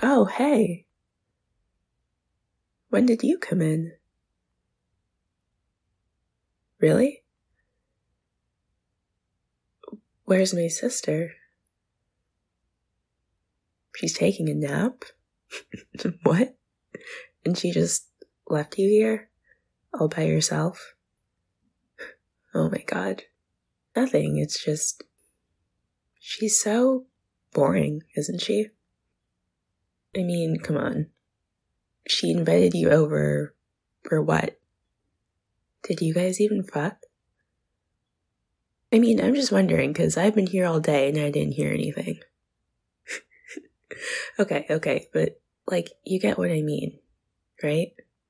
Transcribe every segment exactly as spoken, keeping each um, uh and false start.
Oh, hey. When did you come in? Really? Where's my sister? She's taking a nap? What? And she just left you here? All by yourself? Oh my god. Nothing, it's just... She's so boring, isn't she? I mean, come on. She invited you over for what? Did you guys even fuck? I mean, I'm just wondering, because I've been here all day and I didn't hear anything. Okay, okay, but, like, you get what I mean, right?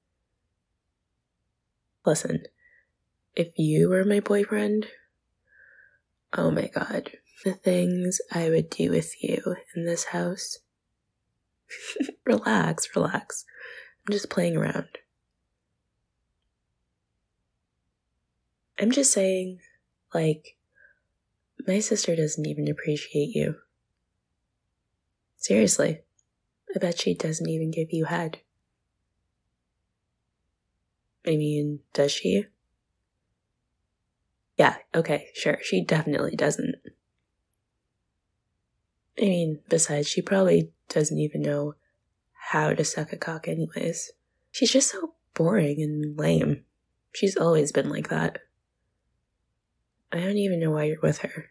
Listen, if you were my boyfriend, oh my god, the things I would do with you in this house. Relax, relax. I'm just playing around. I'm just saying, like, my sister doesn't even appreciate you. Seriously, I bet she doesn't even give you head. I mean, does she? Yeah, okay, sure, she definitely doesn't. I mean, besides, she probably doesn't even know how to suck a cock anyways. She's just so boring and lame. She's always been like that. I don't even know why you're with her.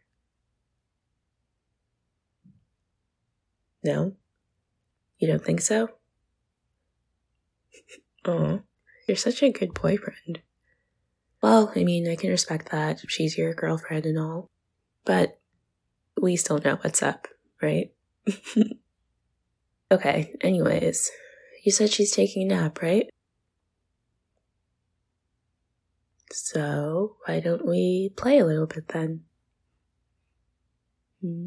No? You don't think so? Oh, you're such a good boyfriend. Well, I mean, I can respect that. She's your girlfriend and all. But we still know what's up, right? Okay, anyways. You said she's taking a nap, right? So, why don't we play a little bit then? Hmm?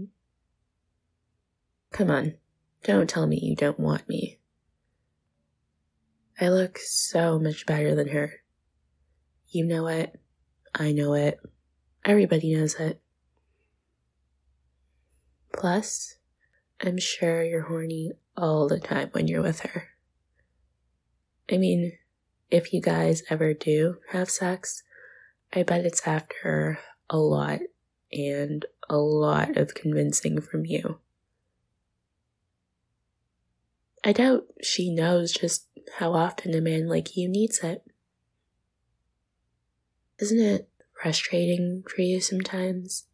Come on, don't tell me you don't want me. I look so much better than her. You know it. I know it. Everybody knows it. Plus, I'm sure you're horny all the time when you're with her. I mean, if you guys ever do have sex, I bet it's after a lot and a lot of convincing from you. I doubt she knows just how often a man like you needs it. Isn't it frustrating for you sometimes?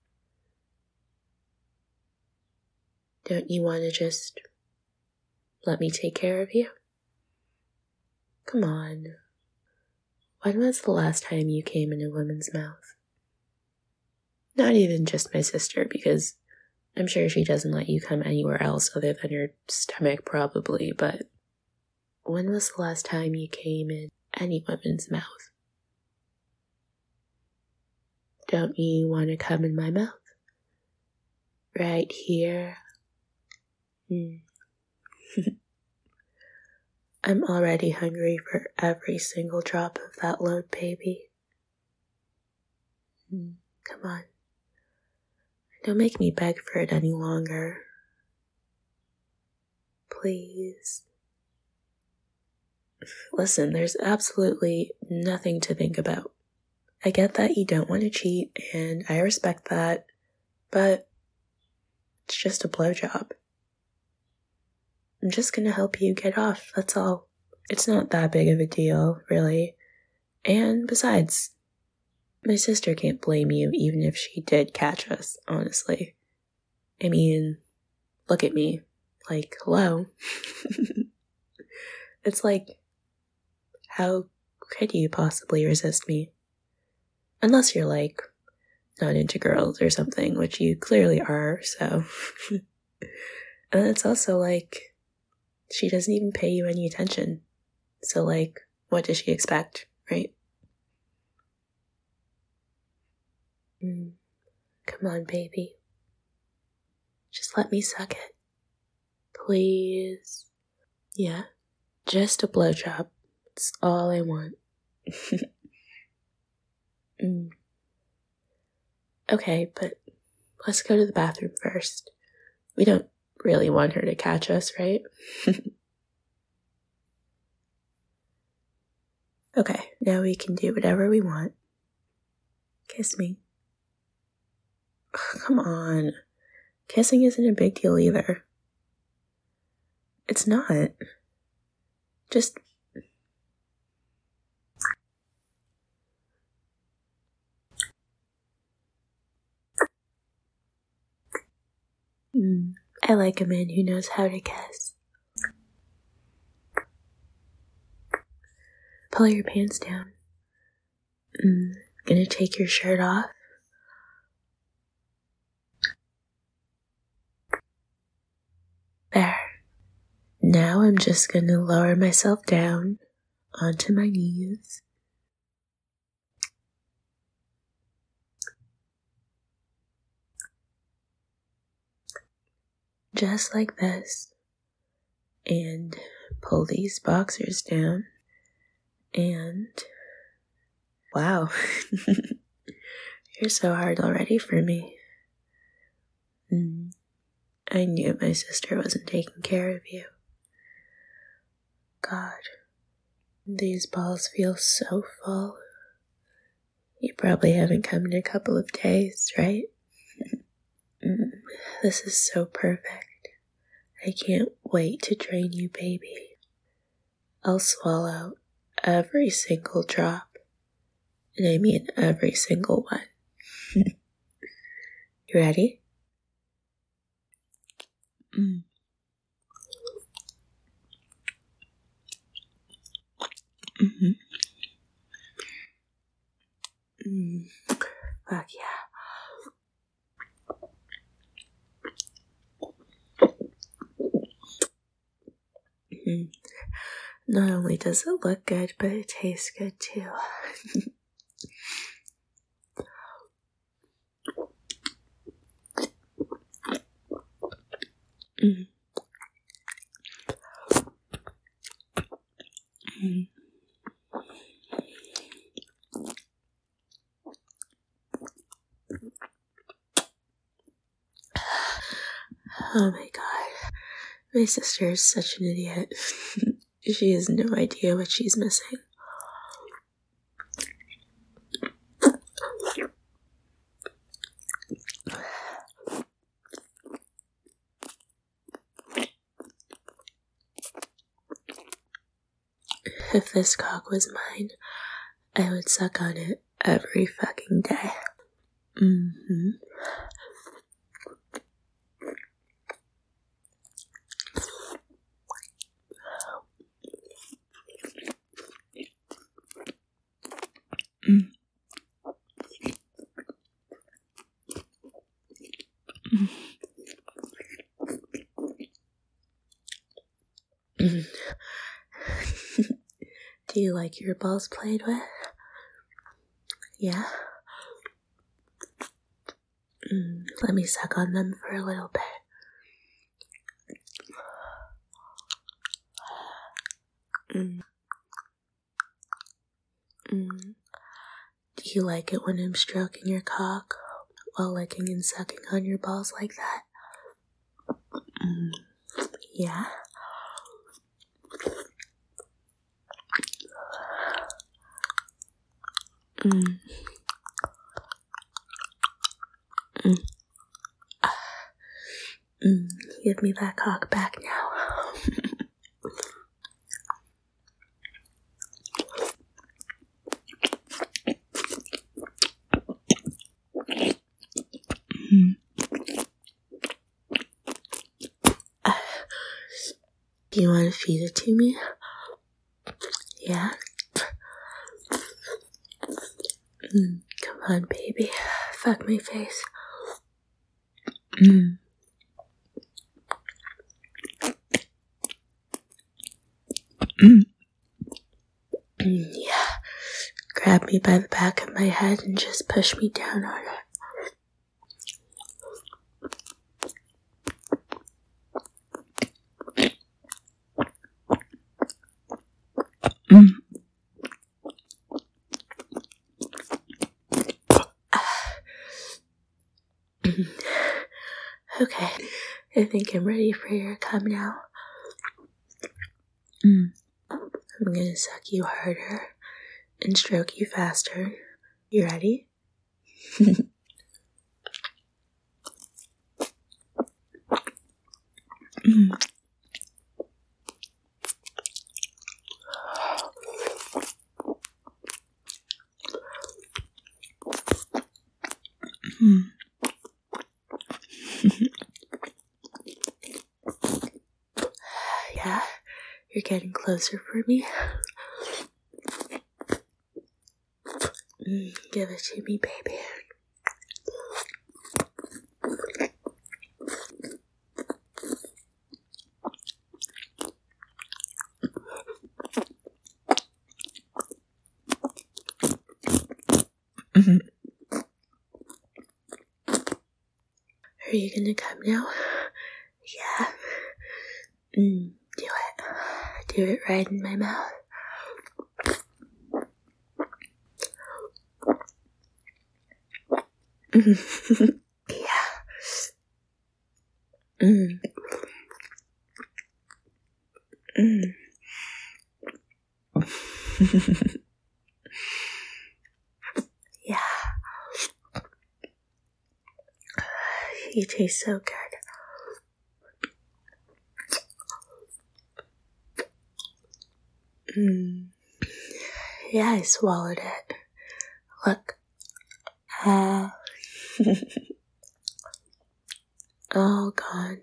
Don't you want to just let me take care of you? Come on. When was the last time you came in a woman's mouth? Not even just my sister, because I'm sure she doesn't let you come anywhere else other than your stomach, probably, but when was the last time you came in any woman's mouth? Don't you want to come in my mouth? Right here? Hmm. I'm already hungry for every single drop of that load, baby. Hmm. Come on. Don't make me beg for it any longer. Please. Listen, there's absolutely nothing to think about. I get that you don't want to cheat, and I respect that, but it's just a blowjob. I'm just gonna help you get off, that's all. It's not that big of a deal, really. And besides, my sister can't blame you even if she did catch us, honestly. I mean, look at me. Like, hello? It's like, how could you possibly resist me? Unless you're, like, not into girls or something, which you clearly are, so. And it's also, like, she doesn't even pay you any attention. So, like, what does she expect, right? Mm. Come on, baby. Just let me suck it. Please. Yeah, just a blowjob. It's all I want. mm. Okay, but let's go to the bathroom first. We don't really want her to catch us, right? Okay, now we can do whatever we want. Kiss me. Ugh, come on. Kissing isn't a big deal either. It's not. Just... Mm, I like a man who knows how to kiss. Pull your pants down. Mm, gonna take your shirt off. There. Now I'm just gonna lower myself down onto my knees. Just like this. And pull these boxers down. And... wow. You're so hard already for me. Mm. I knew my sister wasn't taking care of you. God. These balls feel so full. You probably haven't come in a couple of days, right? mm. This is so perfect. I can't wait to drain you, baby. I'll swallow every single drop. And I mean every single one. You ready? Mm. Mm-hmm. Mm. Fuck yeah. Mm. Not only does it look good, but it tastes good too. mm. Mm. Oh my god. My sister is such an idiot. She has no idea what she's missing. If this cock was mine, I would suck on it every fucking day. Mm-hmm. Mm. Mm. Mm. Do you like your balls played with? Yeah? Mm. Let me suck on them for a little bit. Mm. Mm. Do you like it when I'm stroking your cock while licking and sucking on your balls like that? Mm. Yeah? Mm. Mm. Mm. Give me that cock back now. mm. Do you want to feed it to me? Yeah? Mm. Come on, baby. Fuck my face. Mm. Mm. Mm, yeah. Grab me by the back of my head and just push me down on it. Mm. Okay. I think I'm ready for your come now. Mm. I'm gonna suck you harder and stroke you faster. You ready? Mm. Mm. Yeah, you're getting closer for me. Mm, give it to me, baby. Mm-hmm. Are you gonna come now? Yeah. Mm, do it. Do it right in my mouth. Yeah. Mm. Mm. Yeah. You taste so good. Mm. Yeah, I swallowed it. Look. Uh, all gone.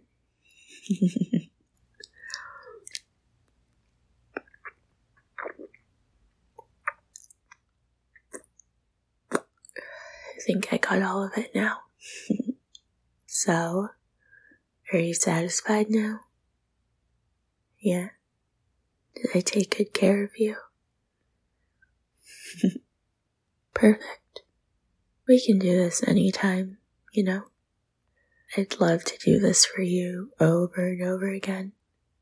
I think I got all of it now. So, are you satisfied now? Yeah? Did I take good care of you? Perfect. We can do this anytime, you know? I'd love to do this for you over and over again.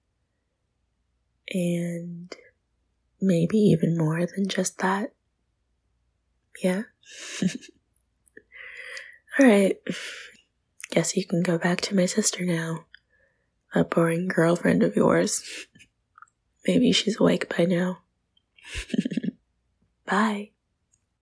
And maybe even more than just that. Yeah? Alright. Guess you can go back to my sister now. That boring girlfriend of yours. Maybe she's awake by now. Bye.